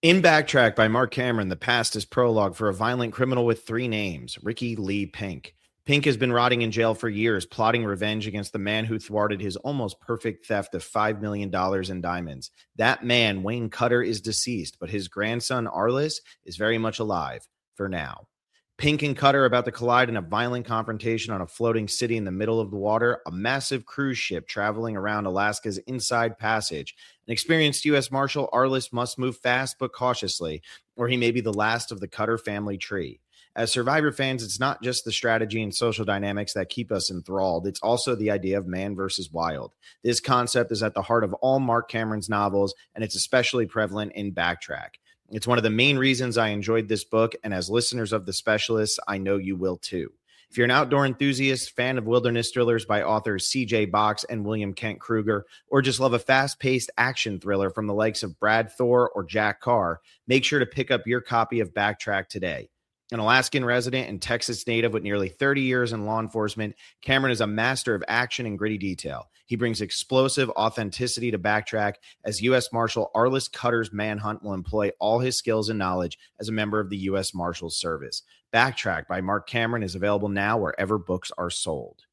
In Backtrack by Mark Cameron, the past is prologue for a violent criminal with three names, Ricky Lee Pink. Pink has been rotting in jail for years, plotting revenge against the man who thwarted his almost perfect theft of $5 million in diamonds. That man, Wayne Cutter, is deceased, but his grandson, Arliss, is very much alive, for now. Pink and Cutter are about to collide in a violent confrontation on a floating city in the middle of the water, a massive cruise ship traveling around Alaska's Inside Passage. An experienced U.S. Marshal, Arliss, must move fast but cautiously, or he may be the last of the Cutter family tree. As Survivor fans, it's not just the strategy and social dynamics that keep us enthralled. It's also the idea of man versus wild. This concept is at the heart of all Mark Cameron's novels, and it's especially prevalent in Backtrack. It's one of the main reasons I enjoyed this book, and as listeners of The Specialists, I know you will too. If you're an outdoor enthusiast, fan of wilderness thrillers by authors C.J. Box and William Kent Kruger, or just love a fast-paced action thriller from the likes of Brad Thor or Jack Carr, make sure to pick up your copy of Backtrack today. An Alaskan resident and Texas native with nearly 30 years in law enforcement, Cameron is a master of action and gritty detail. He brings explosive authenticity to Backtrack as U.S. Marshal Arliss Cutter's manhunt will employ all his skills and knowledge as a member of the U.S. Marshals Service. Backtrack by Mark Cameron is available now wherever books are sold.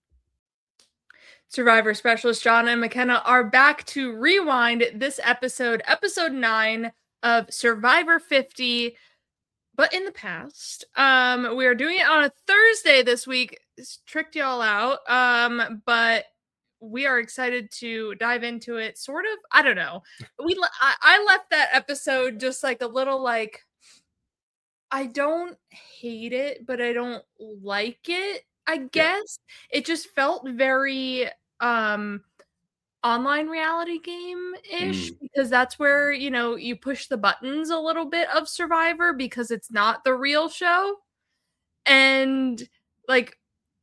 Survivor specialist John and McKenna are back to rewind this episode 9 of Survivor 50. But in the past, we are doing it on a Thursday this week. It's tricked y'all out. But we are excited to dive into it. Sort of, I don't know. I left that episode just like a little like, I don't hate it, but I don't like it, I guess. It just felt very online reality game-ish because that's where, you know, you push the buttons a little bit of Survivor because it's not the real show. And like,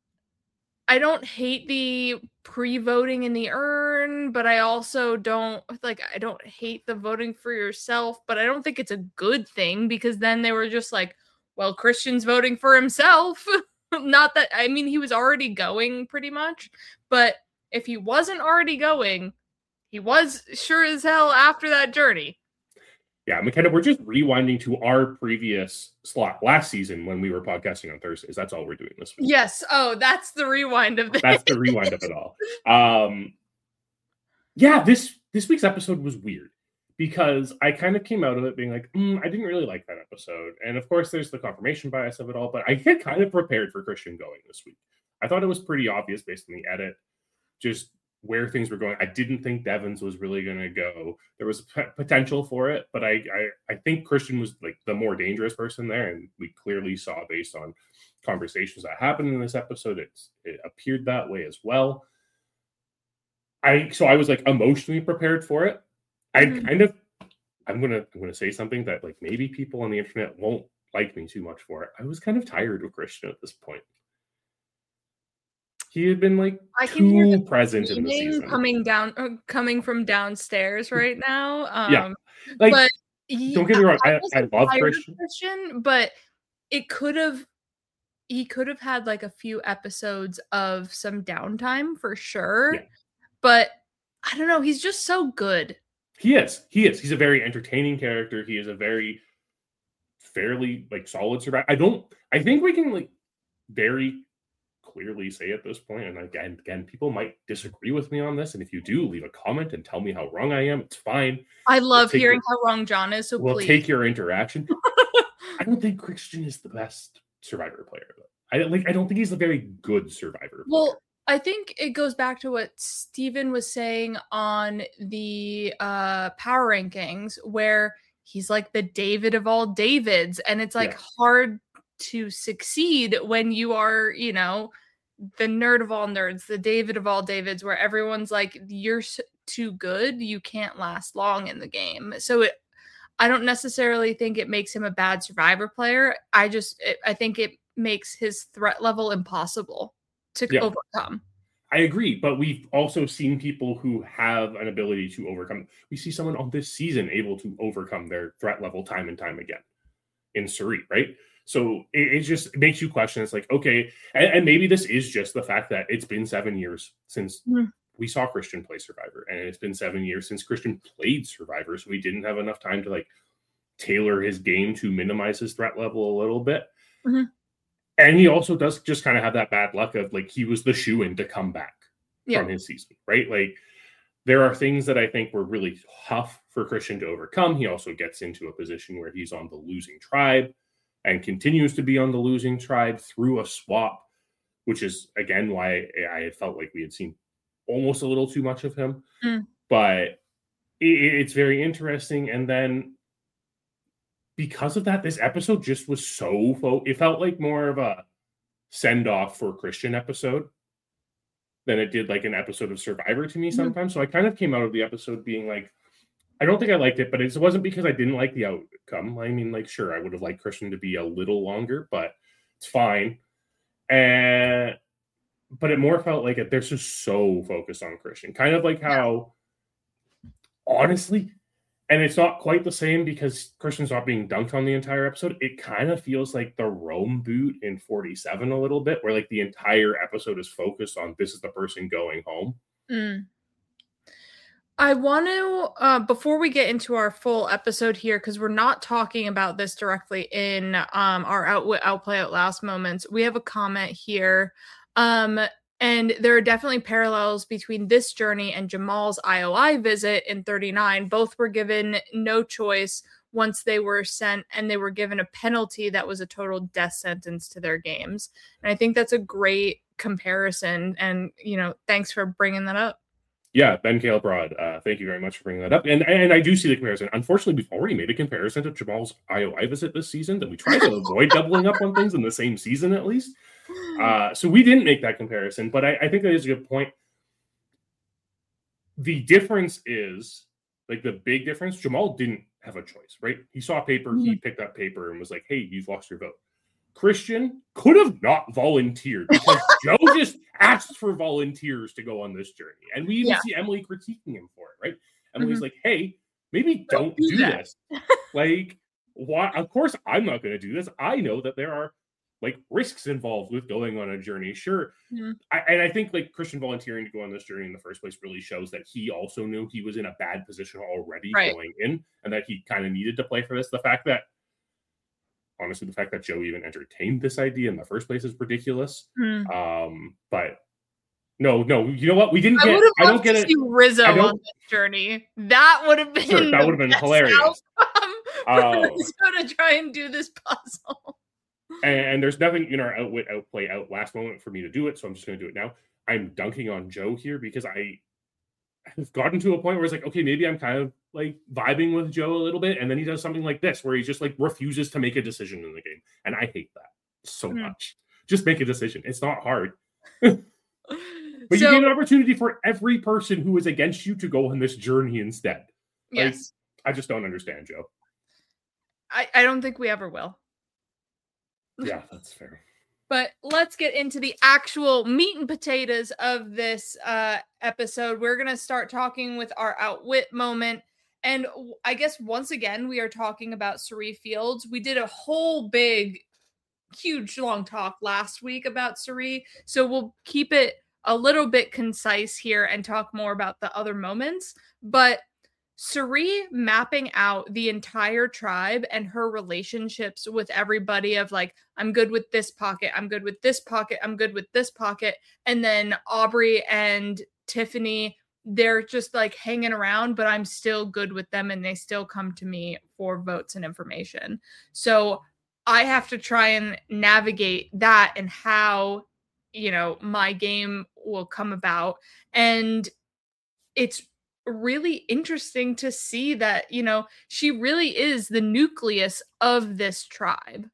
I don't hate the pre-voting in the urn, but I also don't hate the voting for yourself, but I don't think it's a good thing because then they were just like, well, Christian's voting for himself. Not that, I mean, he was already going pretty much, but if he wasn't already going, he was sure as hell after that journey. Yeah, McKenna, we're just rewinding to our previous slot last season when we were podcasting on Thursdays. That's all we're doing this week. Yes. Oh, that's the rewind of this. That's the rewind of it all. Yeah, this week's episode was weird because I kind of came out of it being like, I didn't really like that episode. And of course, there's the confirmation bias of it all, but I had kind of prepared for Christian going this week. I thought it was pretty obvious based on the edit, just where things were going. I didn't think Devins was really going to go. There was potential for it, but I think Christian was like the more dangerous person there, and we clearly saw based on conversations that happened in this episode, it appeared that way as well. So I was like emotionally prepared for it. I'm gonna say something that like maybe people on the internet won't like me too much for it. I was kind of tired of Christian at this point. He had been like too present in the season. Coming from downstairs right now. Yeah, like but don't get me wrong, I love Christian, but he could have had like a few episodes of some downtime for sure. Yeah. But I don't know, he's just so good. He is. He's a very entertaining character. He is a very fairly like solid survivor. I think we can like very clearly say at this point, and again, people might disagree with me on this, and if you do, leave a comment and tell me how wrong I am. It's fine. I love hearing how wrong John is, so we'll please take your interaction. I don't think Christian is the best Survivor player. I don't think he's a very good Survivor player. Well, I think it goes back to what Steven was saying on the power rankings, where he's like the David of all Davids, and it's like hard to succeed when you are, you know, the nerd of all nerds, the David of all Davids, where everyone's like, you're too good, you can't last long in the game. So I don't necessarily think it makes him a bad Survivor player. I think it makes his threat level impossible to overcome. I agree, but we've also seen people who have an ability to overcome. We see someone on this season able to overcome their threat level time and time again in Cirie, right? So it just makes you question. It's like, okay, and maybe this is just the fact that it's been 7 years since we saw Christian play Survivor, and it's been 7 years since Christian played Survivor, so we didn't have enough time to like tailor his game to minimize his threat level a little bit. Mm-hmm. And he also does just kind of have that bad luck of like he was the shoe-in to come back from his season, right? Like there are things that I think were really tough for Christian to overcome. He also gets into a position where he's on the losing tribe and continues to be on the losing tribe through a swap, which is, again, why I had felt like we had seen almost a little too much of him. But it's very interesting. And then because of that, this episode just was so it felt like more of a send-off for Christian episode than it did like an episode of Survivor to me sometimes. So I kind of came out of the episode being like, I don't think I liked it, but it wasn't because I didn't like the outcome. I mean, like, sure, I would have liked Christian to be a little longer, but it's fine. But it more felt like they're just so focused on Christian. Kind of like how, honestly, and it's not quite the same because Christian's not being dunked on the entire episode. It kind of feels like the Rome boot in 47 a little bit, where like the entire episode is focused on this is the person going home. I want to, before we get into our full episode here, because we're not talking about this directly in our Outplay Outlast moments, we have a comment here. And there are definitely parallels between this journey and Jamal's IOI visit in 39. Both were given no choice once they were sent, and they were given a penalty that was a total death sentence to their games. And I think that's a great comparison. And, thanks for bringing that up. Yeah, Ben Kale Broad, thank you very much for bringing that up. And I do see the comparison. Unfortunately, we've already made a comparison to Jamal's IOI visit this season, that we try to avoid doubling up on things in the same season at least. So we didn't make that comparison, but I think that is a good point. The difference is, like the big difference, Jamal didn't have a choice, right? He saw paper, he picked up paper and was like, hey, you've lost your vote. Christian could have not volunteered because Joe just asked for volunteers to go on this journey. And we even see Emily critiquing him for it, right? Emily's like, hey, maybe don't do this. Like, why? Of course, I'm not going to do this. I know that there are like risks involved with going on a journey. Sure. I think like Christian volunteering to go on this journey in the first place really shows that he also knew he was in a bad position already going in, and that he kind of needed to play for this. The fact that Joe even entertained this idea in the first place is ridiculous. But no, you know what? We didn't get. I don't get it. Rizzo on this journey. That would have been. Sure, that would have been hilarious. Rizzo to try and do this puzzle. And there's nothing in our Outplay Outlast moment for me to do it, so I'm just going to do it now. I'm dunking on Joe here because I have gotten to a point where it's like, okay, maybe I'm kind of like vibing with Joe a little bit, and then he does something like this where he just like refuses to make a decision in the game, and I hate that so much. Just make a decision. It's not hard. But you gave an opportunity for every person who is against you to go on this journey instead. Like, yes. I just don't understand, Joe. I don't think we ever will. Yeah, that's fair. But let's get into the actual meat and potatoes of this episode. We're going to start talking with our outwit moment. And I guess once again, we are talking about Cirie Fields. We did a whole big, huge, long talk last week about Cirie. So we'll keep it a little bit concise here and talk more about the other moments. But Cirie mapping out the entire tribe and her relationships with everybody of like, I'm good with this pocket, I'm good with this pocket, I'm good with this pocket. And then Aubrey and Tiffany, they're just like hanging around, but I'm still good with them and they still come to me for votes and information. So I have to try and navigate that and how, my game will come about. And it's really interesting to see that, she really is the nucleus of this tribe.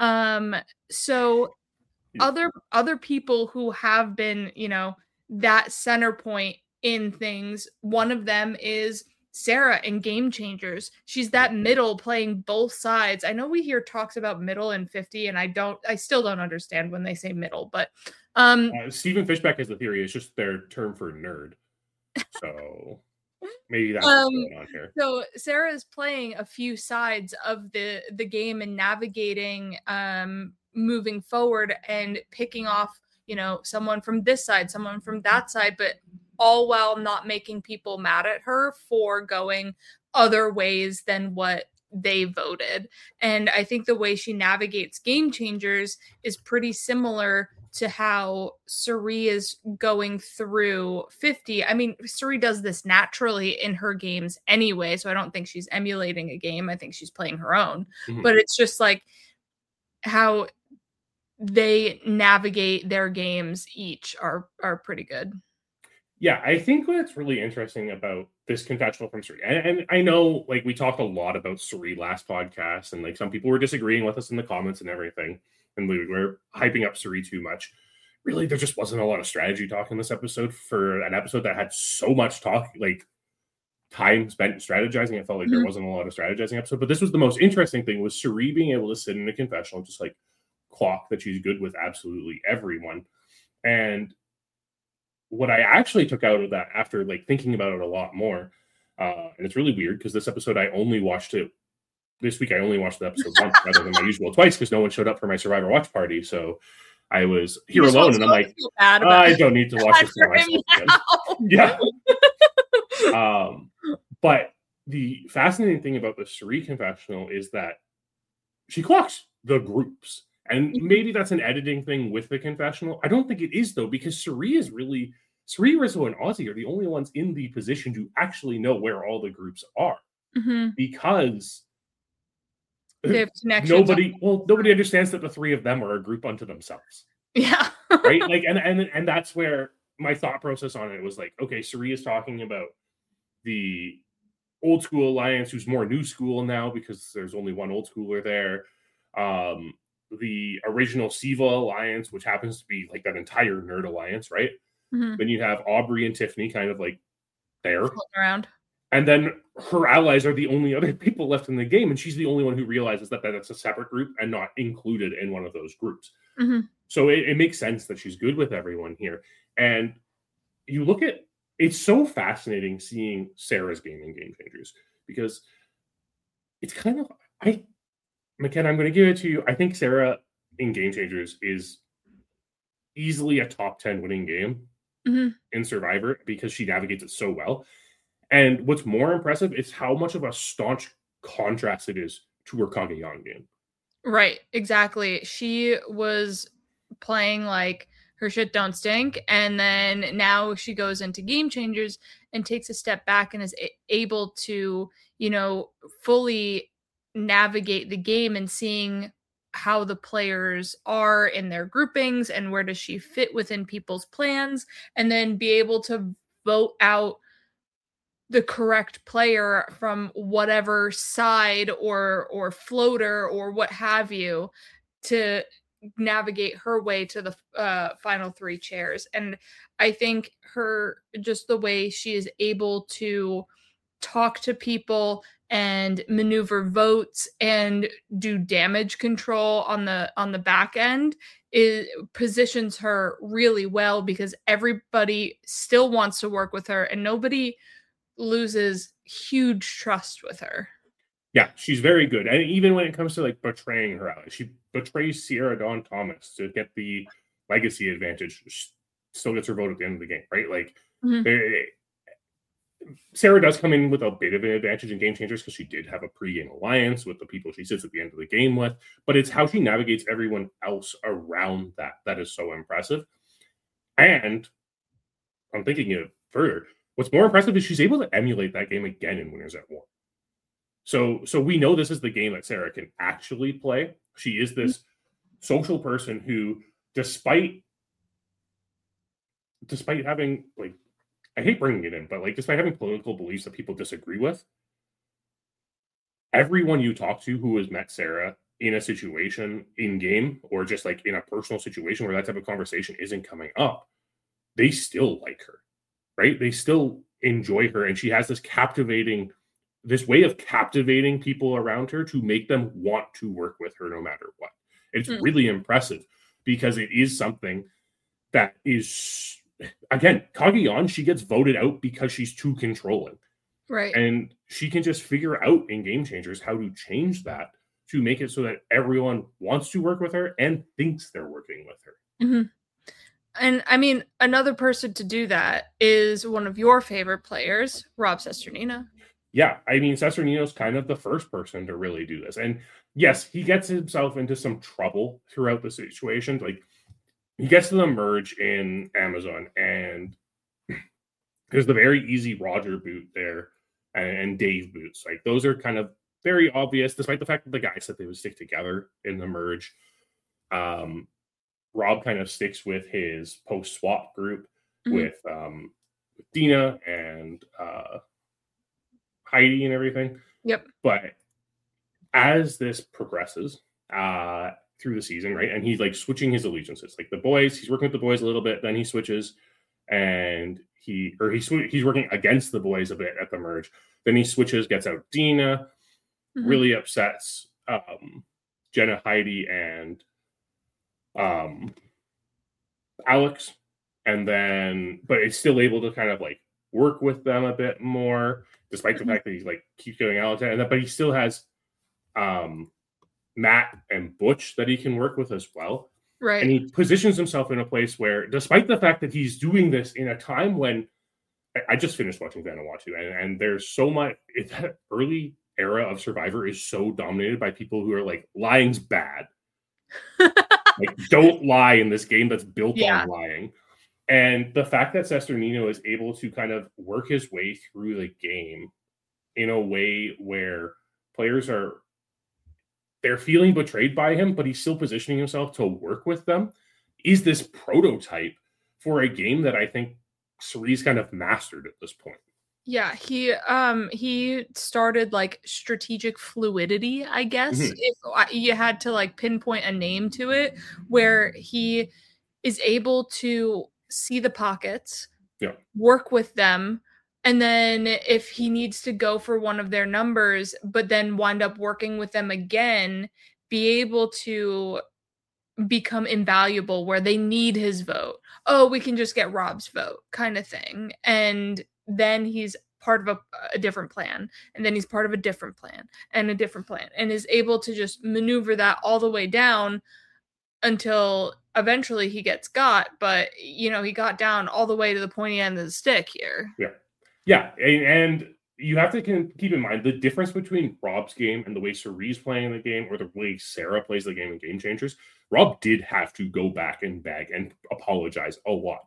So other people who have been, that center point in things, one of them is Sarah in Game Changers. She's that middle playing both sides. I know we hear talks about middle and 50, and I still don't understand when they say middle, but Stephen Fishback has the theory it's just their term for nerd. So maybe that's what's going on here. So Sarah is playing a few sides of the game and navigating, moving forward and picking off, someone from this side, someone from that side, but all while not making people mad at her for going other ways than what they voted. And I think the way she navigates Game Changers is pretty similar to how Cirie is going through 50. I mean, Cirie does this naturally in her games anyway, so I don't think she's emulating a game. I think she's playing her own. But it's just like how they navigate their games each are pretty good. Yeah, I think what's really interesting about this confessional from Cirie, and I know, like, we talked a lot about Cirie last podcast, and like some people were disagreeing with us in the comments and everything, and we were hyping up Cirie too much. Really, there just wasn't a lot of strategy talk in this episode for an episode that had so much talk, like time spent strategizing. It felt like there wasn't a lot of strategizing episode, but this was the most interesting thing, was Cirie being able to sit in a confessional, just like clock that she's good with absolutely everyone. And what I actually took out of that after like thinking about it a lot more, and it's really weird because this episode I only watched it this week. I only watched the episode once rather than my usual twice because no one showed up for my Survivor watch party. So I was here alone, and I'm like, I don't need to watch this for myself again. Yeah. But the fascinating thing about the Cirie confessional is that she clocks the groups. And maybe that's an editing thing with the confessional. I don't think it is, though, because Cirie, Rizzo, and Ozzy are the only ones in the position to actually know where all the groups are. Because they have connections. Nobody understands that the three of them are a group unto themselves. Yeah. Right? Like, and that's where my thought process on it was like, okay, Cirie is talking about the old school alliance, who's more new school now because there's only one old schooler there. The original Siva alliance, which happens to be like that entire nerd alliance, right? Then you have Aubrey and Tiffany kind of like there. Around. And then her allies are the only other people left in the game, and she's the only one who realizes that that's a separate group and not included in one of those groups. So it makes sense that she's good with everyone here. And you look at, it's so fascinating seeing Sarah's game in Game Changers, because it's kind of, McKenna, I'm going to give it to you. I think Sarah in Game Changers is easily a top 10 winning game in Survivor because she navigates it so well. And what's more impressive is how much of a staunch contrast it is to her Cagayan game. Right, exactly. She was playing like her shit don't stink, and then now she goes into Game Changers and takes a step back and is able to, fully navigate the game and seeing how the players are in their groupings and where does she fit within people's plans, and then be able to vote out the correct player from whatever side or floater or what have you to navigate her way to the final three chairs. And I think just the way she is able to talk to people and maneuver votes and do damage control on the back end, it positions her really well because everybody still wants to work with her and nobody loses huge trust with her. Yeah, she's very good. And even when it comes to like betraying her ally, she betrays Sierra Dawn Thomas to get the legacy advantage. She still gets her vote at the end of the game, right? Like Sarah does come in with a bit of an advantage in Game Changers because she did have a pre-game alliance with the people she sits at the end of the game with, but it's how she navigates everyone else around that is so impressive. And I'm thinking it further. What's more impressive is she's able to emulate that game again in Winners at War. So we know this is the game that Sarah can actually play. She is this social person who, despite having, like, I hate bringing it in, but like, despite having political beliefs that people disagree with, everyone you talk to who has met Sarah in a situation in game or just like in a personal situation where that type of conversation isn't coming up, they still like her, right? They still enjoy her. And she has this way of captivating people around her to make them want to work with her no matter what. It's really impressive because it is something that is, again, Cagayan, she gets voted out because she's too controlling. Right. And she can just figure out in Game Changers how to change that to make it so that everyone wants to work with her and thinks they're working with her. And I mean, another person to do that is one of your favorite players, Rob Cesternino. Yeah, I mean, Cesternino's kind of the first person to really do this. And yes, he gets himself into some trouble throughout the situation. Like, he gets to the merge in Amazon, and there's the very easy Roger boot there and Dave boots. Like, those are kind of very obvious, despite the fact that the guys said they would stick together in the merge. Rob kind of sticks with his post-swap group with Dina and Heidi and everything. Yep. But as this progresses through the season, right, and he's like switching his allegiances, like the boys, he's working with the boys a little bit, then he switches, and he's working against the boys a bit at the merge. Then he switches, gets out Dina, really upsets Jenna, Heidi, and Alex, and then but it's still able to kind of like work with them a bit more, despite the fact that he's like keeps getting Alex, but he still has Matt and Butch that he can work with as well. Right. And he positions himself in a place where, despite the fact that he's doing this in a time when I just finished watching Vanuatu, and there's so much, that early era of Survivor is so dominated by people who are like, lying's bad. Like, don't lie in this game that's built on lying. And the fact that Cesternino is able to kind of work his way through the game in a way where players they're feeling betrayed by him, but he's still positioning himself to work with them, is this prototype for a game that I think Cerise kind of mastered at this point. Yeah, he started like strategic fluidity, I guess, if you had to like pinpoint a name to it, where he is able to see the pockets, work with them, and then if he needs to go for one of their numbers, but then wind up working with them again, be able to become invaluable where they need his vote. Oh, we can just get Rob's vote kind of thing. And then he's part of a different plan. And then he's part of a different plan and a different plan, and is able to just maneuver that all the way down until eventually he gets got. But, you know, he got down all the way to the pointy end of the stick here. Yeah. And you have to keep in mind the difference between Rob's game and the way Cerise playing the game, or the way Sarah plays the game in Game Changers. Rob did have to go back and beg and apologize a lot.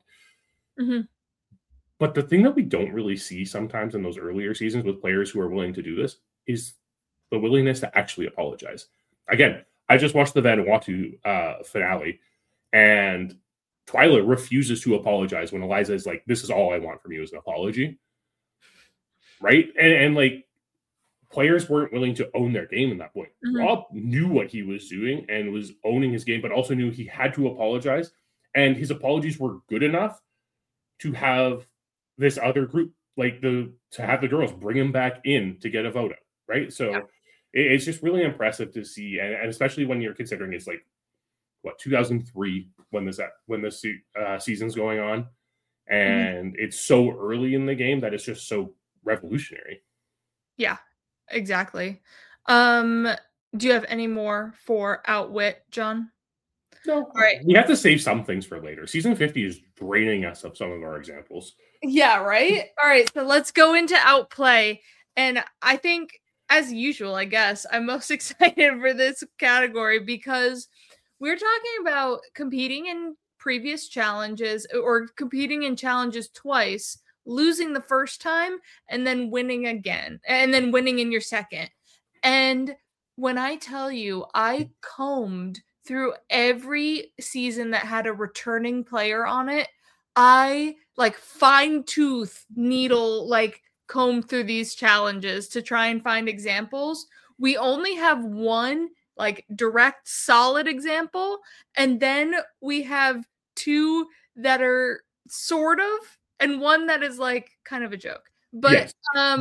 But the thing that we don't really see sometimes in those earlier seasons with players who are willing to do this is the willingness to actually apologize. Again, I just watched the Vanuatu finale, and Twyla refuses to apologize when Eliza is like, this is all I want from you is an apology. Right? And like, players weren't willing to own their game in that point. Rob knew what he was doing and was owning his game, but also knew he had to apologize. And his apologies were good enough to have this other group, like to have the girls bring him back in to get a vote out. Right? So it's just really impressive to see. And especially when you're considering it's like, 2003 when this season's going on. And it's so early in the game that it's just so revolutionary. Yeah, exactly. Do you have any more for Outwit, John? No. All right. We have to save some things for later. Season 50 is draining us of some of our examples. Yeah, right? All right, so let's go into Outplay. And I think, as usual, I guess, I'm most excited for this category because we're talking about competing in previous challenges, or competing in challenges twice, losing the first time, and then winning again, and then winning in your second. And when I tell you, I combed through every season that had a returning player on it, I like fine tooth needle, like comb through these challenges to try and find examples. We only have one like direct solid example, and then we have two that are sort of, and one that is like kind of a joke. But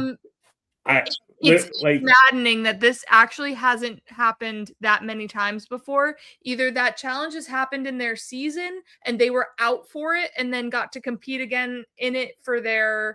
it's like maddening that this actually hasn't happened that many times before. Either that challenge has happened in their season and they were out for it and then got to compete again in it for their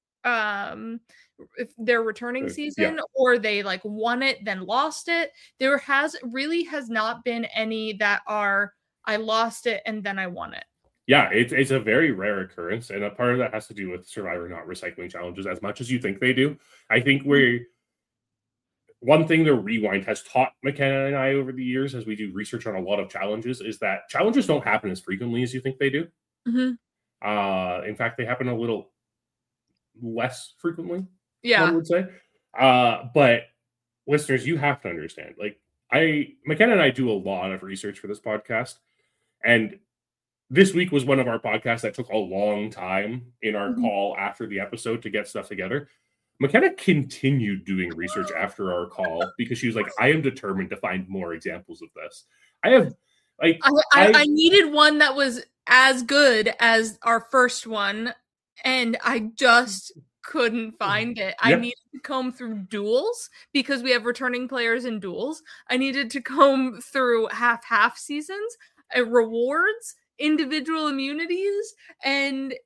returning season, or they like won it then lost it. There has not been any that are I lost it and then I won it. Yeah, it's a very rare occurrence, and a part of that has to do with Survivor not recycling challenges as much as you think they do. I think one thing the Rewind has taught McKenna and I over the years as we do research on a lot of challenges is that challenges don't happen as frequently as you think they do. In fact, they happen a little less frequently, one would say. But listeners, you have to understand, like McKenna and I do a lot of research for this podcast, and this week was one of our podcasts that took a long time in our call after the episode to get stuff together. McKenna continued doing research after our call because she was like, I am determined to find more examples of this. I needed one that was as good as our first one, and I just couldn't find it. I needed to comb through duels because we have returning players in duels. I needed to comb through half seasons, rewards, individual immunities, and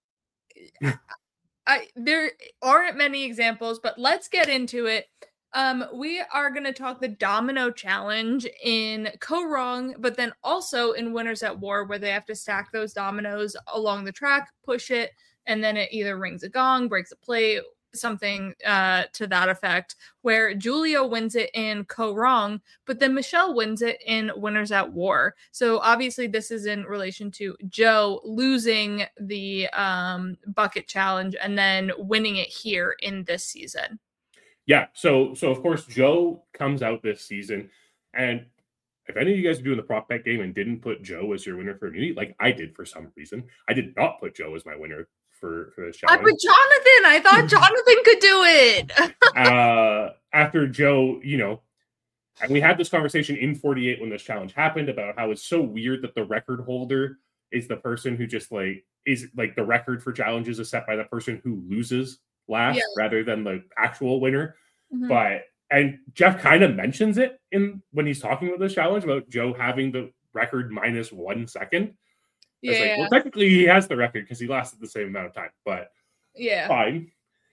there aren't many examples, but let's get into it. We are going to talk the domino challenge in Kaoh Rong, but then also in Winners at War, where they have to stack those dominoes along the track, push it, and then it either rings a gong, breaks a plate, something to that effect, where Julia wins it in Kaoh Rong, but then Michelle wins it in Winners at War. So obviously this is in relation to Joe losing the bucket challenge and then winning it here in this season. Yeah, so of course Joe comes out this season, and if any of you guys are doing the prop bet game and didn't put Joe as your winner for immunity, like I did for some reason, I did not put Joe as my winner for this challenge. I put Jonathan. I thought Jonathan could do it. After Joe, and we had this conversation in 48 when this challenge happened about how it's so weird that the record holder is the person who just is the record for challenges is set by the person who loses last rather than the actual winner. And Jeff kind of mentions it when he's talking about this challenge about Joe having the record minus 1 second. Well, technically he has the record because he lasted the same amount of time, but fine.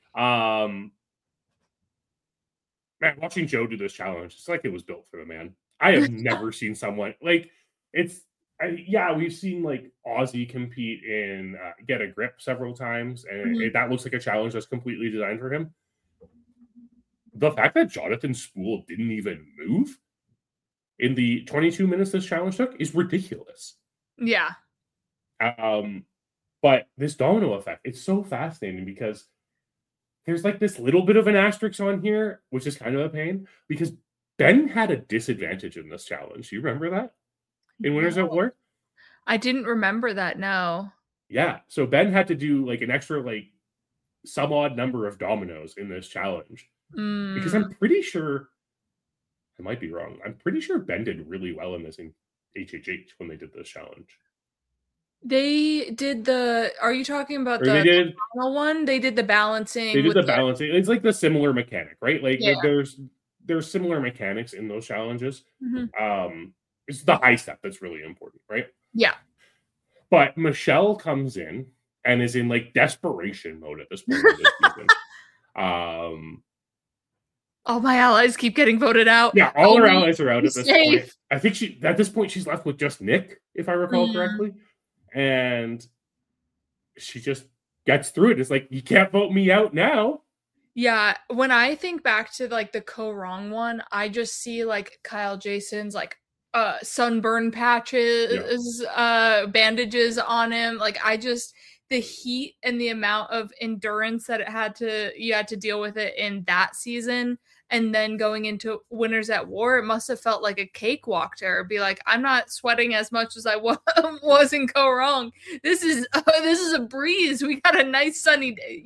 Man, watching Joe do this challenge, it's like it was built for the man. I have never seen someone we've seen Ozzy compete in Get a Grip several times, and that looks like a challenge that's completely designed for him. The fact that Jonathan Spool didn't even move in the 22 minutes this challenge took is ridiculous. Yeah. But this domino effect, it's so fascinating because there's this little bit of an asterisk on here, which is kind of a pain, because Ben had a disadvantage in this challenge. Do you remember that? In Winners at War? I didn't remember that, no. Yeah, so Ben had to do an extra some odd number of dominoes in this challenge. Because I'm pretty sure, I might be wrong, I'm pretty sure Ben did really well in this in HHH when they did this challenge. They did are you talking about the final one? They did the balancing. They did the balancing. It's the similar mechanic, right? There's similar mechanics in those challenges. It's the high step that's really important, right? Yeah. But Michelle comes in and is in desperation mode at this point of this season. All my allies keep getting voted out. Yeah, all her allies are out at this point. I think at this point she's left with just Nick, if I recall correctly. And she just gets through it. It's you can't vote me out now. Yeah, when I think back to the Kaoh Rong one, I just see Kyle Jason's sunburn patches, bandages on him. The heat and the amount of endurance that you had to deal with it in that season, and then going into Winners at War, it must have felt like a cakewalk to her. Be I'm not sweating as much as I was in Kaoh Rong. This is a breeze. We got a nice sunny day.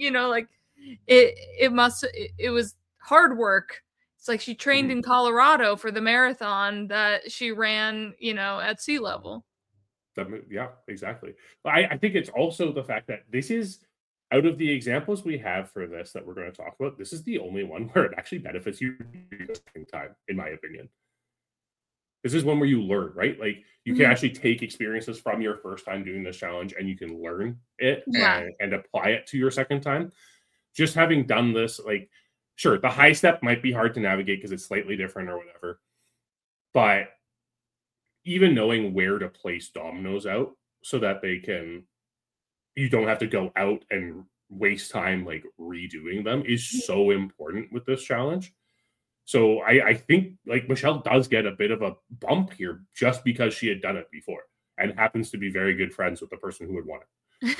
It was hard work. It's she trained in Colorado for the marathon that she ran, at sea level. Yeah, exactly. But I think it's also the fact that this is, out of the examples we have for this that we're going to talk about, this is the only one where it actually benefits you time, in my opinion. This is one where you learn, right? You can actually take experiences from your first time doing this challenge and you can learn it and apply it to your second time. Just having done this, sure, the high step might be hard to navigate because it's slightly different or whatever. But even knowing where to place dominoes out so that you don't have to go out and waste time like redoing them is so important with this challenge. So I think like Michelle does get a bit of a bump here just because she had done it before and happens to be very good friends with the person who would won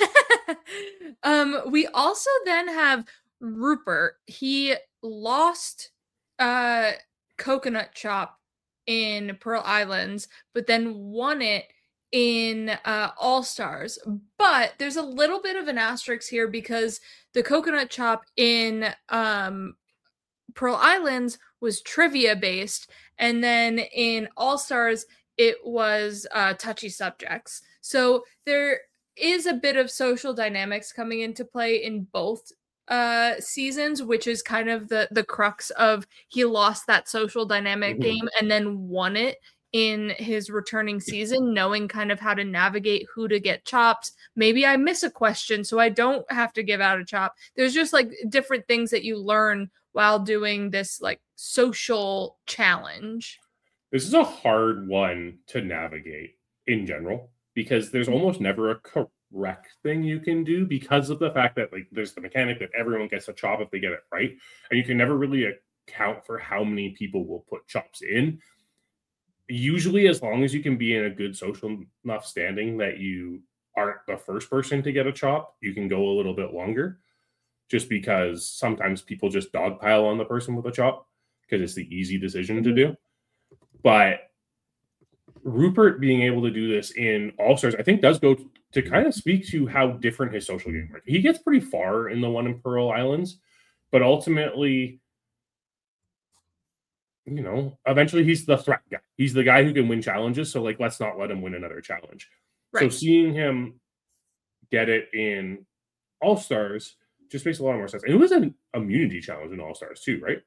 it. We also then have Rupert. He lost Coconut Chop in Pearl Islands, but then won it in All Stars. But there's a little bit of an asterisk here because the Coconut Chop in Pearl Islands was trivia based, and then in All Stars it was touchy subjects. So there is a bit of social dynamics coming into play in both seasons, which is kind of the crux of he lost that social dynamic game and then won it in his returning season, knowing kind of how to navigate who to get chopped. Maybe I miss a question, so I don't have to give out a chop. There's just like different things that you learn while doing this like social challenge. This is a hard one to navigate in general because there's almost never a correct thing you can do because of the fact that like there's the mechanic that everyone gets a chop if they get it right, and you can never really account for how many people will put chops in. Usually, as long as you can be in a good social enough standing that you aren't the first person to get a chop, you can go a little bit longer. Just because sometimes people just dogpile on the person with a chop because it's the easy decision to do. But Rupert being able to do this in All Stars, I think does go to kind of speak to how different his social game is. He gets pretty far in the one in Pearl Islands, but ultimately, you know, eventually he's the threat guy. He's the guy who can win challenges. So like, let's not let him win another challenge. Right. So seeing him get it in All Stars just makes a lot more sense. And it was an immunity challenge in All Stars too, right?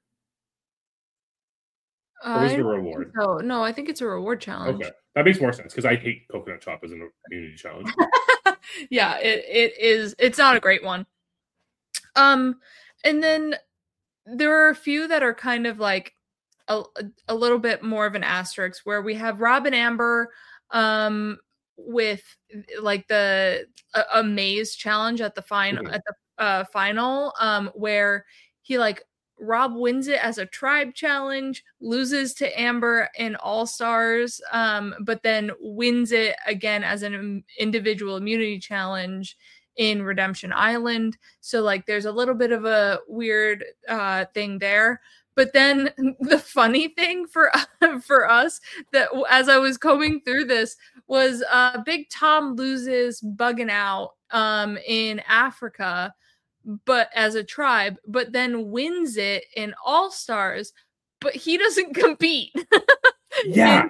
Or was it a reward? No, I think it's a reward challenge. Okay, that makes more sense because I hate Coconut Chop as an immunity challenge. Yeah, it is. It's not a great one. And then there are a few that are kind of like a little bit more of an asterisk where we have Rob and Amber with like a maze challenge at the final final where he like Rob wins it as a tribe challenge, loses to Amber in All Stars, but then wins it again as an individual immunity challenge in Redemption Island. So like there's a little bit of a weird thing there. But then the funny thing for us that as I was combing through this was Big Tom loses Bugging Out in Africa, but as a tribe, but then wins it in All Stars, but he doesn't compete. Yeah.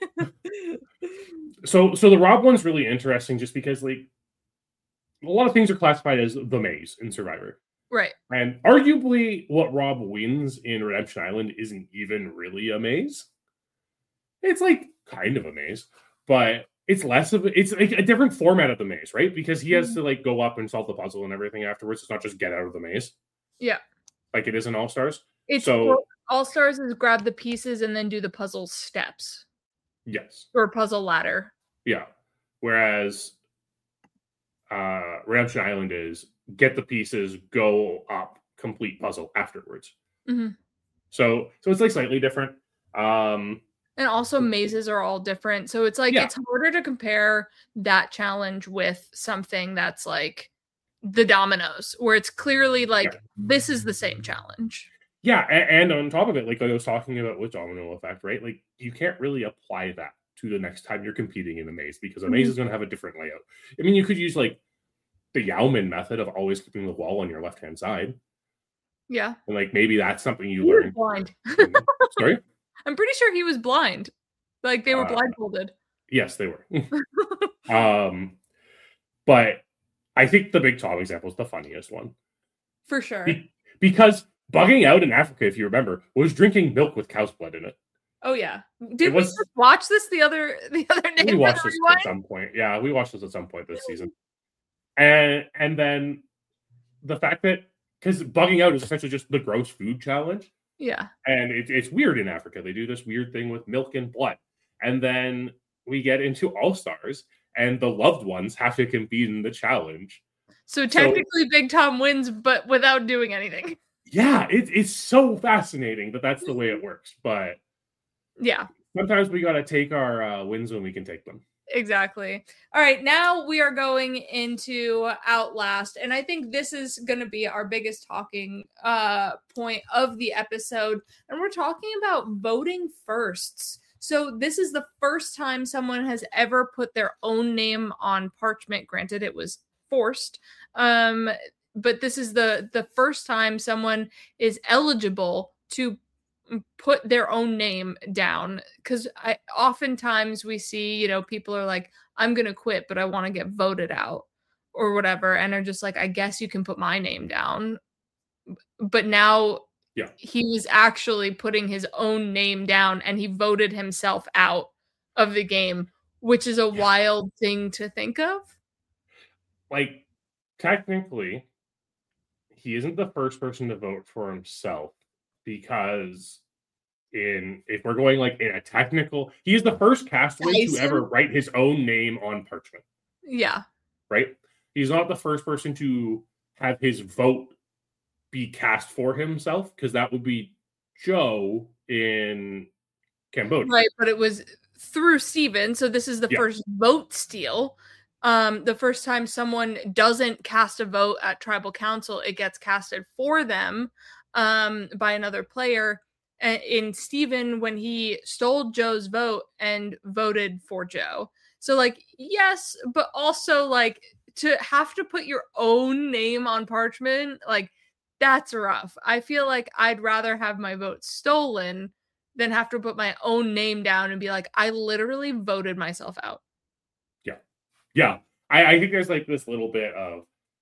So the Rob one's really interesting just because like a lot of things are classified as the maze in Survivor. Right. And arguably what Rob wins in Redemption Island isn't even really a maze. It's like kind of a maze, but it's less of it's like a different format of the maze, right? Because he has to like go up and solve the puzzle and everything afterwards. It's not just get out of the maze. Yeah. Like it is in All Stars. So All Stars is grab the pieces and then do the puzzle steps. Yes. Or puzzle ladder. Yeah. Whereas Redemption Island is get the pieces, go up, complete puzzle afterwards. Mm-hmm. So it's like slightly different. And also mazes are all different. So it's like, it's harder to compare that challenge with something that's like the dominoes, where it's clearly like, this is the same challenge. Yeah. And on top of it, like I was talking about with domino effect, right? Like you can't really apply that to the next time you're competing in a maze because a maze is going to have a different layout. I mean, you could use like the Yauman method of always keeping the wall on your left-hand side. Yeah. And like maybe that's something you learn. Blind. Sorry? I'm pretty sure he was blind. Like they were blindfolded. Yes, they were. But I think the Big Tom example is the funniest one. For sure. Because Bugging Out in Africa, if you remember, was drinking milk with cow's blood in it. Oh yeah. Did we just watch this the other day? We watched this at some point. Yeah, we watched this at some point this season. And then the fact that because Bugging Out is essentially just the gross food challenge. Yeah. And it's weird in Africa. They do this weird thing with milk and blood. And then we get into All Stars, and the loved ones have to compete in the challenge. So technically Big Tom wins, but without doing anything. Yeah, it's so fascinating that that's the way it works. But yeah, sometimes we got to take our wins when we can take them. Exactly. All right, now we are going into Outlast, and I think this is going to be our biggest talking point of the episode, and we're talking about voting firsts. So this is the first time someone has ever put their own name on parchment. Granted, it was forced, but this is the first time someone is eligible to put their own name down, because oftentimes we see, people are like, I'm gonna quit, but I want to get voted out or whatever, and are just like, I guess you can put my name down. But now he was actually putting his own name down, and he voted himself out of the game, which is a wild thing to think of. Like, technically, he isn't the first person to vote for himself, because if we're going like in a technical, he is the first castaway to ever write his own name on parchment. Yeah. Right? He's not the first person to have his vote be cast for himself, because that would be Joe in Cambodia. Right, but it was through Steven, so this is the first vote steal. The first time someone doesn't cast a vote at Tribal Council, it gets casted for them by another player. In Steven, when he stole Joe's vote and voted for Joe. So, like, yes, but also, like, to have to put your own name on parchment, like, that's rough. I feel like I'd rather have my vote stolen than have to put my own name down and be like, I literally voted myself out. Yeah. I think there's, like, this little bit of,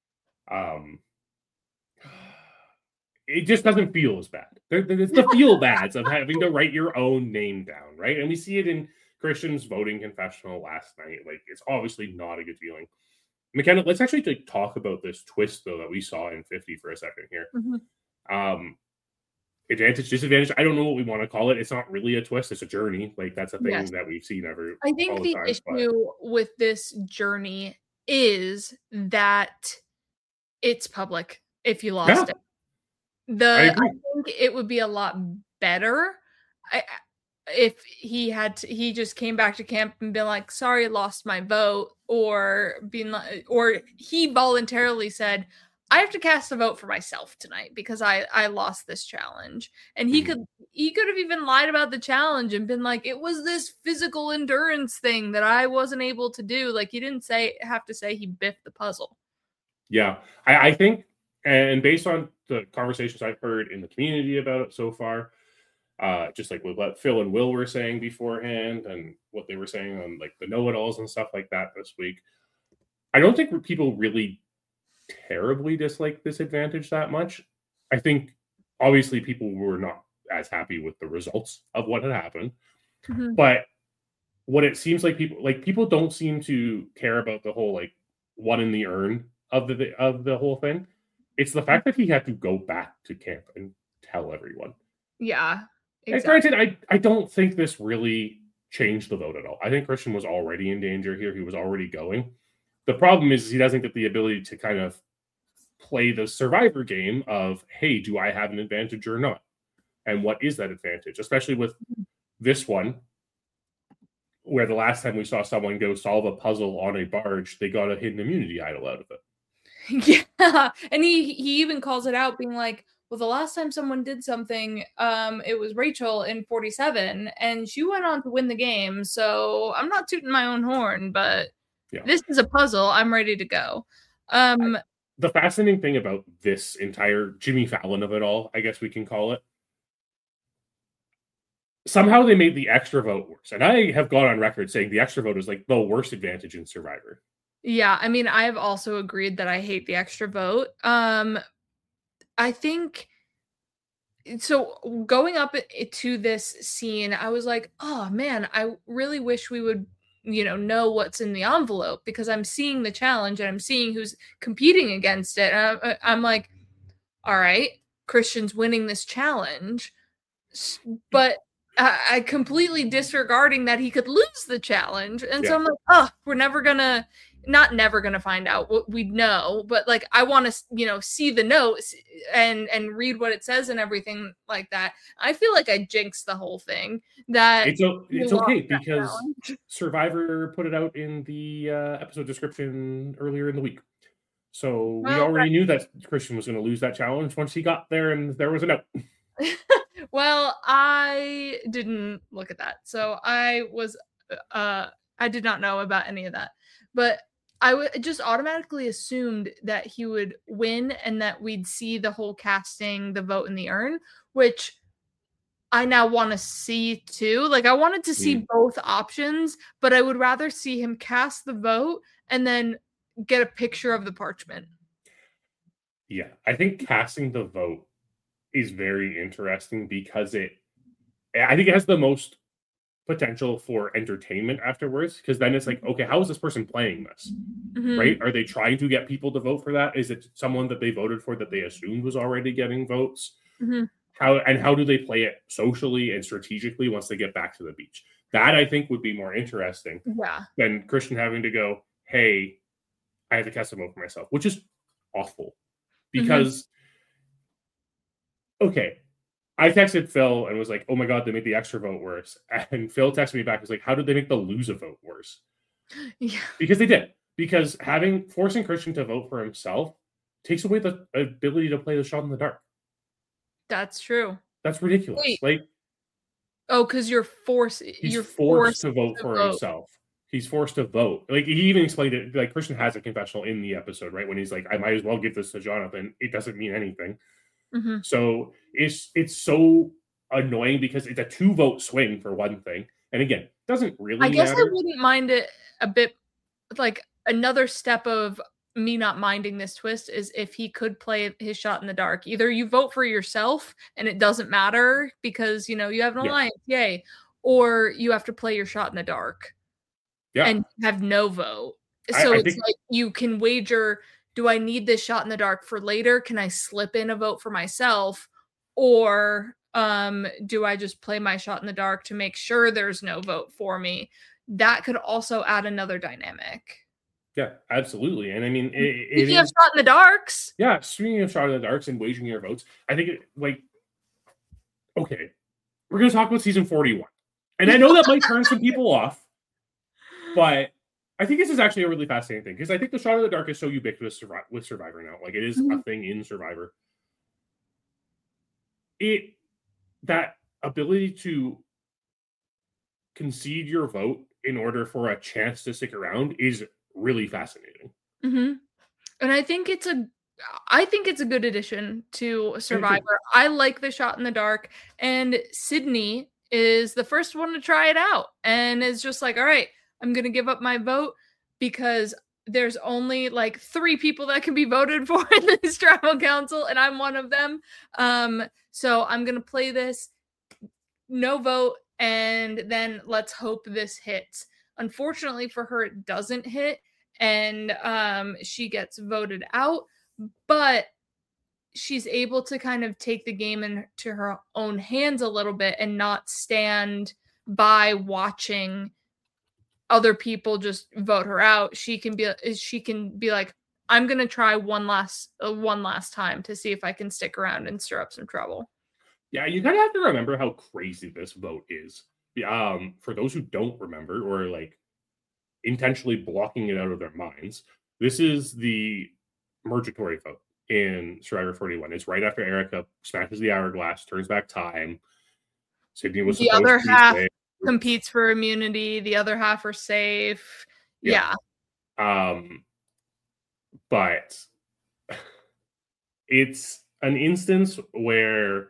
it just doesn't feel as bad. It's the feel bads of having to write your own name down, right? And we see it in Christian's voting confessional last night. Like, it's obviously not a good feeling. McKenna, let's actually talk about this twist, though, that we saw in 50 for a second here. Mm-hmm. Advantage, disadvantage, I don't know what we want to call it. It's not really a twist. It's a journey. Like, that's a thing that we've seen I think the issue with this journey is that it's public if you lost it. I think it would be a lot better if he just came back to camp and been like, sorry, lost my vote, or he voluntarily said, I have to cast a vote for myself tonight because I lost this challenge. And he could have even lied about the challenge and been like, it was this physical endurance thing that I wasn't able to do. Like, he didn't have to say he biffed the puzzle. Yeah, I think, and based on the conversations I've heard in the community about it so far, just like with what Phil and Will were saying beforehand and what they were saying on like the know-it-alls and stuff like that this week, I don't think people really terribly dislike this advantage that much. I think obviously people were not as happy with the results of what had happened, but what it seems like people don't seem to care about the whole like one in the urn of the whole thing. It's the fact that he had to go back to camp and tell everyone. Yeah. Exactly. And granted, I don't think this really changed the vote at all. I think Christian was already in danger here. He was already going. The problem is he doesn't get the ability to kind of play the survivor game of, hey, do I have an advantage or not? And what is that advantage? Especially with this one, where the last time we saw someone go solve a puzzle on a barge, they got a hidden immunity idol out of it. Yeah. And he even calls it out, being like, well, the last time someone did something, it was Rachel in 47, and she went on to win the game. So I'm not tooting my own horn, but this is a puzzle. I'm ready to go. The fascinating thing about this entire Jimmy Fallon of it all, I guess we can call it, somehow they made the extra vote worse. And I have gone on record saying the extra vote is like the worst advantage in Survivor. Yeah, I mean, I've also agreed that I hate the extra vote. I think so. Going up to this scene, I was like, oh man, I really wish we would, know what's in the envelope, because I'm seeing the challenge and I'm seeing who's competing against it. And I'm like, all right, Christian's winning this challenge, but I completely disregarding that he could lose the challenge. And so I'm like, oh, we're never gonna find out what we know, but like I want to, see the notes and read what it says and everything like that. I feel like I jinxed the whole thing. That it's okay because Survivor put it out in the episode description earlier in the week. So we already knew that Christian was going to lose that challenge once he got there and there was a note. Well, I didn't look at that. So I did not know about any of that. But I just automatically assumed that he would win and that we'd see the whole casting, the vote, and the urn, which I now want to see too. Like I wanted to see both options, but I would rather see him cast the vote and then get a picture of the parchment. Yeah, I think casting the vote is very interesting because I think it has the most potential for entertainment afterwards, because then it's like, okay, how is this person playing this? Right? Are they trying to get people to vote for that? Is it someone that they voted for that they assumed was already getting votes? How do they play it socially and strategically once they get back to the beach? That I think would be more interesting than Christian having to go, hey, I have to cast a vote for myself, which is awful because okay, I texted Phil and was like, oh my God, they made the extra vote worse. And Phil texted me back and was like, how did they make the lose a vote worse? Yeah. Because they did. Because forcing Christian to vote for himself takes away the ability to play the shot in the dark. That's true. That's ridiculous. Wait. Like, because you're forced to vote for himself. He's forced to vote. Like, he even explained it. Like, Christian has a confessional in the episode, right? When he's like, I might as well give this to Jonathan. It doesn't mean anything. So it's so annoying because it's a 2-vote swing for one thing. And again, doesn't really matter. I guess I wouldn't mind it a bit. Like another step of me not minding this twist is if he could play his shot in the dark. Either you vote for yourself and it doesn't matter because, you have an alliance, yay. Or you have to play your shot in the dark and have no vote. So I think like you can wager, do I need this shot in the dark for later? Can I slip in a vote for myself? Or do I just play my shot in the dark to make sure there's no vote for me? That could also add another dynamic. Yeah, absolutely. And I mean, speaking of shot in the darks. Yeah, speaking of shot in the darks and waging your votes, I think okay, we're going to talk about season 41. And I know that might turn some people off, but I think this is actually a really fascinating thing because I think the shot in the dark is so ubiquitous with Survivor now. Like, it is a thing in Survivor. That ability to concede your vote in order for a chance to stick around is really fascinating. And I think it's a good addition to Survivor. I like the shot in the dark, and Sydney is the first one to try it out and is just like, all right, I'm going to give up my vote because there's only like 3 people that can be voted for in this tribal council, and I'm one of them. So I'm going to play this, no vote, and then let's hope this hits. Unfortunately for her, it doesn't hit, and she gets voted out, but she's able to kind of take the game into her own hands a little bit and not stand by watching other people just vote her out. She can be like, I'm going to try one last time to see if I can stick around and stir up some trouble. Yeah, you kind of have to remember how crazy this vote is. For those who don't remember or like intentionally blocking it out of their minds, this is the Mergatory vote in Survivor 41. It's right after Erica smashes the hourglass, turns back time. Sydney was the other half competes for immunity. The other half are safe. Yeah. But it's an instance where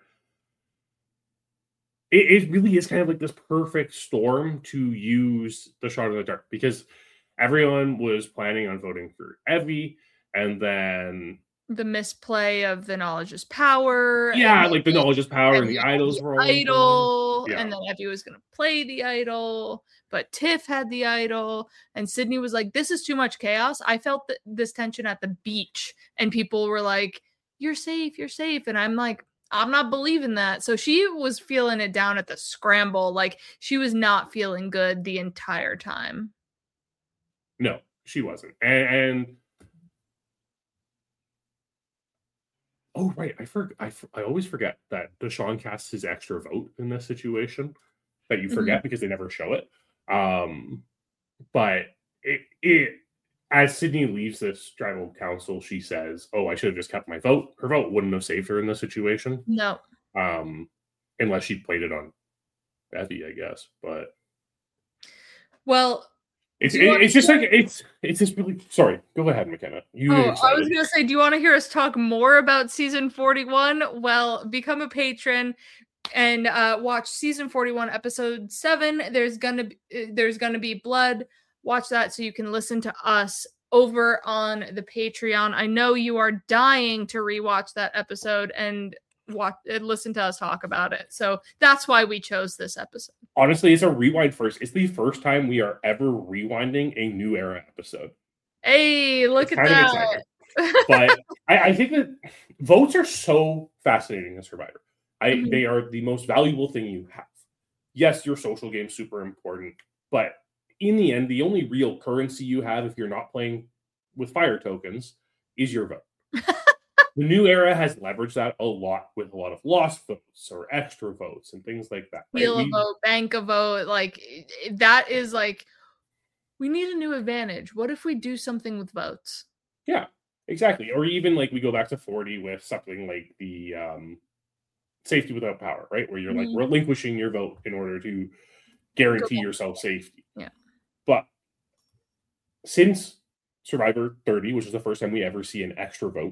it really is kind of like this perfect storm to use the shot in the dark because everyone was planning on voting for Evie, and then the misplay of the knowledge is power. Yeah, like the knowledge is power and the idols were all and then Evie was going to play the idol, but Tiff had the idol, and Sydney was like, this is too much chaos. I felt this tension at the beach, and people were like, you're safe. And I'm like, I'm not believing that. So she was feeling it down at the scramble. Like, she was not feeling good the entire time. No, she wasn't. And oh, right. I always forget that Deshaun casts his extra vote in this situation, that you forget because they never show it. But it as Sydney leaves this tribal council, she says, "Oh, I should have just kept my vote." Her vote wouldn't have saved her in this situation. No. Unless she played it on Bevy, I guess. But well, it's just like it's just really. Sorry, go ahead, McKenna. I was gonna say, do you want to hear us talk more about season 41? Well, become a patron and watch season 41, episode 7. There's gonna be blood. Watch that so you can listen to us over on the Patreon. I know you are dying to rewatch that episode and listen to us talk about it. So that's why we chose this episode. Honestly, it's a rewind first. It's the first time we are ever rewinding a New Era episode. Hey, look at that. But I think that votes are so fascinating in Survivor. They are the most valuable thing you have. Yes, your social game is super important, but in the end, the only real currency you have if you're not playing with fire tokens is your vote. The New Era has leveraged that a lot with a lot of lost votes or extra votes and things like that. Right? Steal a vote, bank a vote. Like, that is like, we need a new advantage. What if we do something with votes? Yeah, exactly. Or even like we go back to 40 with something like the safety without power, right? Where you're like relinquishing your vote in order to guarantee yourself safety. Yeah. But since Survivor 30, which is the first time we ever see an extra vote,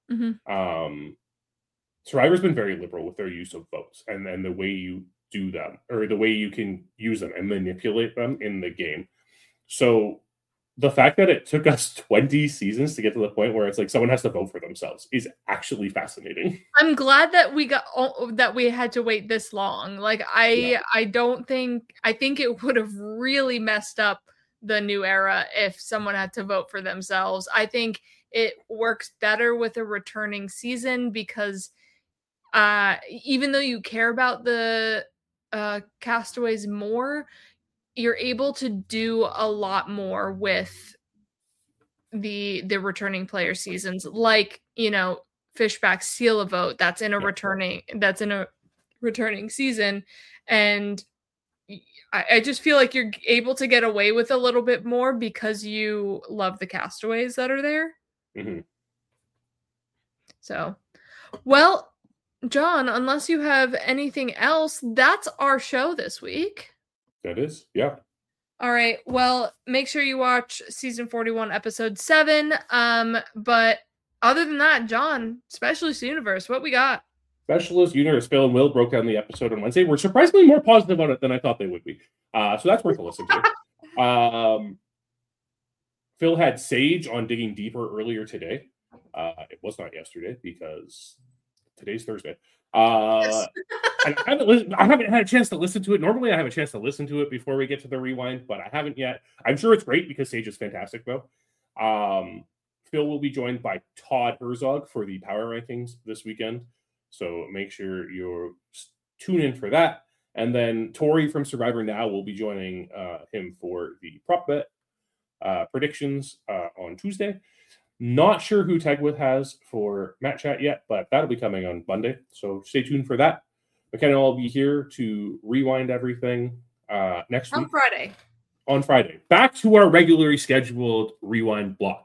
Survivor's been very liberal with their use of votes and then the way you do them, or the way you can use them and manipulate them in the game. So the fact that it took us 20 seasons to get to the point where it's like someone has to vote for themselves is actually fascinating. I'm glad that we had to wait this long. Like, I think it would have really messed up the New Era if someone had to vote for themselves. I think it works better with a returning season because even though you care about the castaways more, you're able to do a lot more with the returning player seasons, like, Fishback seal a vote that's in a returning season. And I just feel like you're able to get away with a little bit more because you love the castaways that are there. So, well, John, unless you have anything else, that's our show this week. That is, yeah. All right. Well, make sure you watch season 41, episode 7. But other than that, John, Specialist Universe, what we got? Specialist Universe, Phil and Will broke down the episode on Wednesday. We're surprisingly more positive on it than I thought they would be. So that's worth a listen to. Phil had Sage on Digging Deeper earlier today. It was not yesterday because today's Thursday. And I haven't had a chance to listen to it. Normally I have a chance to listen to it before we get to the rewind, but I haven't yet. I'm sure it's great because Sage is fantastic though. Phil will be joined by Todd Herzog for the power rankings this weekend. So make sure you tune in for that. And then Tori from Survivor Now will be joining him for the prop bet predictions on Tuesday. Not sure who Tegwood has for Matt Chat yet, but that'll be coming on Monday. So stay tuned for that. McKenna will be here to rewind everything next week. On Friday. Back to our regularly scheduled rewind block.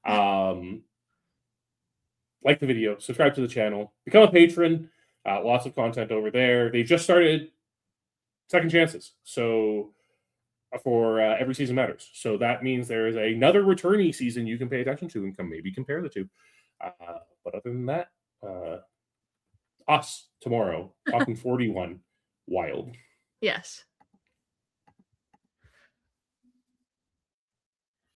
Like the video, subscribe to the channel, become a patron. Lots of content over there. They've just started Second Chances. So for Every Season Matters. So that means there is another returnee season you can pay attention to and maybe compare the two. But other than that, us tomorrow talking 41 wild. Yes.